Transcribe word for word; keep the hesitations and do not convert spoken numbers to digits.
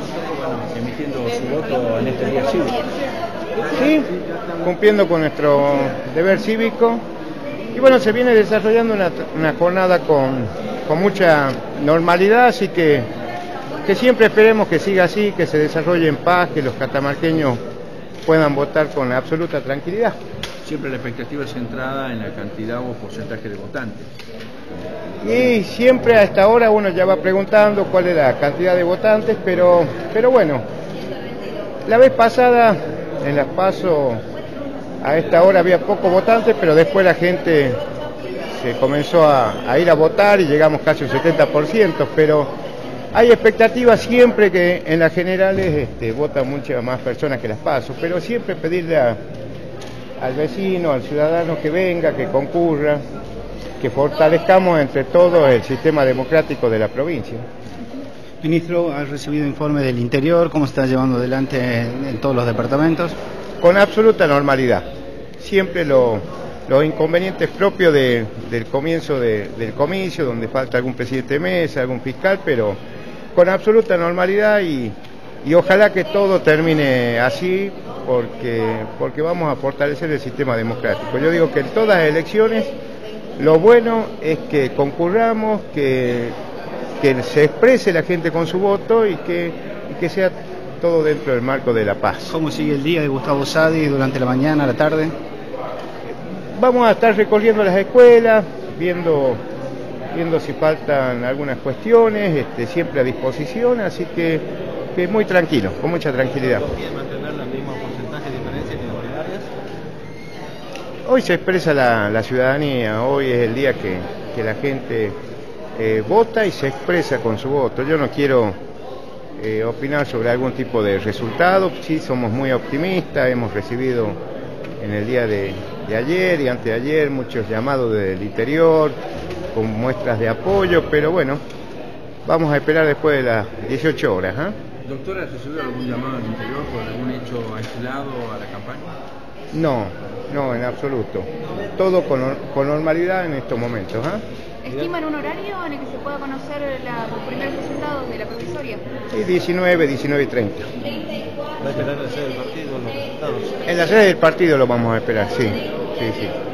bueno, emitiendo su voto en este día cívico. Sí, cumpliendo con nuestro deber cívico. Y bueno, se viene desarrollando una, una jornada con, con mucha normalidad, así que, que siempre esperemos que siga así, que se desarrolle en paz, que los catamarqueños puedan votar con absoluta tranquilidad. Siempre la expectativa es centrada en la cantidad o porcentaje de votantes. Y siempre a esta hora uno ya va preguntando cuál es la cantidad de votantes, pero, pero bueno, la vez pasada en las PASO a esta hora había pocos votantes, pero después la gente se comenzó a, a ir a votar y llegamos casi al setenta por ciento, pero hay expectativas siempre que en las generales este, votan muchas más personas que las PASO, pero siempre pedirle a, al vecino, al ciudadano que venga, que concurra, que fortalezcamos entre todos el sistema democrático de la provincia. Ministro, ¿has recibido informe del interior? ¿Cómo se está llevando adelante en, en todos los departamentos? Con absoluta normalidad. Siempre lo, los inconvenientes propios de, del comienzo de, del comicio, donde falta algún presidente de mesa, algún fiscal, pero con absoluta normalidad y, y ojalá que todo termine así, porque, porque vamos a fortalecer el sistema democrático. Yo digo que en todas las elecciones lo bueno es que concurramos, que, que se exprese la gente con su voto y que, y que sea todo dentro del marco de la paz. ¿Cómo sigue el día de Gustavo Sadi durante la mañana, la tarde? Vamos a estar recorriendo las escuelas, viendo, viendo si faltan algunas cuestiones, este, siempre a disposición, así que, que muy tranquilo, con mucha tranquilidad. ¿Quieren mantener el mismo porcentaje de diferencia que en las primarias? Hoy se expresa la, la ciudadanía, hoy es el día que, que la gente eh, vota y se expresa con su voto. Yo no quiero eh, opinar sobre algún tipo de resultado, sí somos muy optimistas, hemos recibido en el día de, de ayer y anteayer muchos llamados del interior con muestras de apoyo, pero bueno, vamos a esperar después de las dieciocho horas. ¿eh? Doctora, ¿has recibido algún llamado al interior por algún hecho aislado a la campaña? No, no, en absoluto. Todo con, con normalidad en estos momentos. ¿eh? ¿Estiman un horario en el que se pueda conocer la, los primeros resultados de la provisoria? Sí, diecinueve, diecinueve y treinta. ¿Va a esperar la sede del partido los resultados? En la sede del partido lo vamos a esperar, sí, sí, sí.